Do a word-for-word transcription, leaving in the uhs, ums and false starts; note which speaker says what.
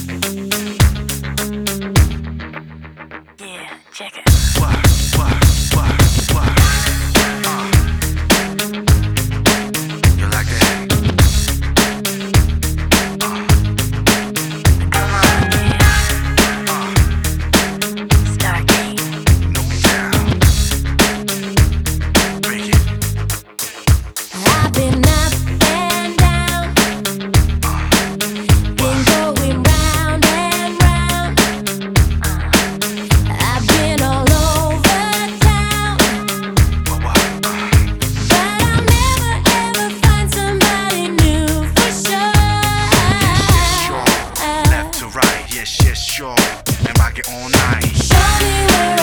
Speaker 1: Yeah, check it.
Speaker 2: What, what, what, what? Uh. You like that? Uh.
Speaker 1: Come on, yeah.
Speaker 2: Uh.
Speaker 1: Stargate.
Speaker 2: No doubt. Break it.
Speaker 3: I've been up and down,
Speaker 2: Uh.
Speaker 3: been going round and round. I've been all over town,
Speaker 2: What, what? Uh.
Speaker 3: but I'll never ever find somebody new for sure.
Speaker 2: Yes, yes, sure. Left to right. Yes, yes, sure. And rock it all night.
Speaker 3: Show me where